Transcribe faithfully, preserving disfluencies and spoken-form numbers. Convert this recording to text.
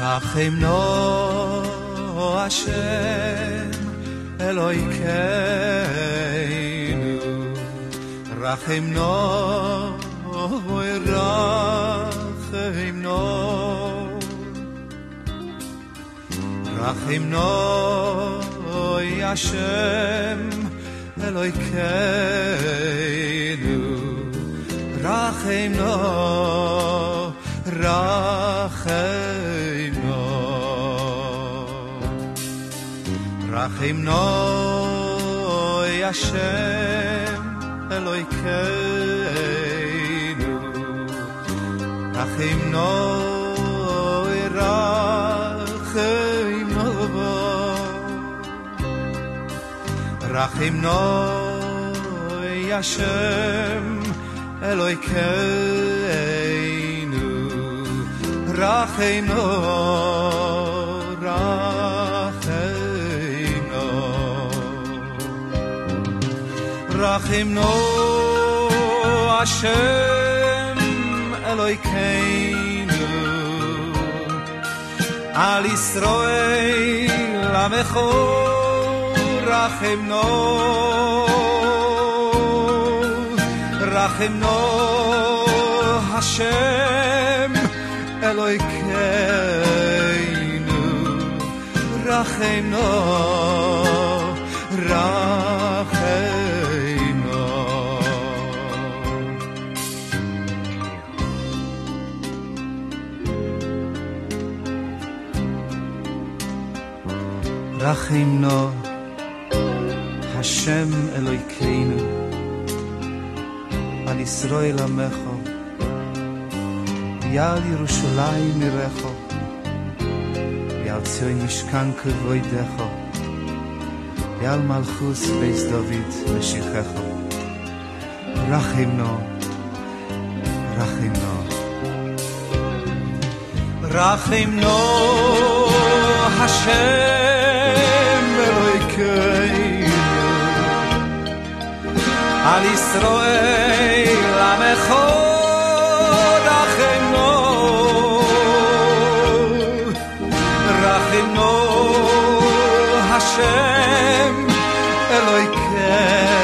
רחמנו השם אלוהינו רחמנו רחמנו רחמנו השם אלוהינו רחמנו רחמנו רחמנו השם אלוהינו רחמנו רחמנו רחמנו השם אלוהינו רחמנו רחמנו רחמנו השם אלוהינו על ישראל עמך רחמנו רחמנו השם אלוהינו רחמנו רחמנו רחמנו השם אלוהינו על ישראל עמך יעל ירושלים עירך יעל ציון משכן כבודך יעל מלכות בית דוד משיחך רחמנו רחמנו רחמנו השם אלוהינו על ישראל עמך רחמנו רחמנו השם אלוהינו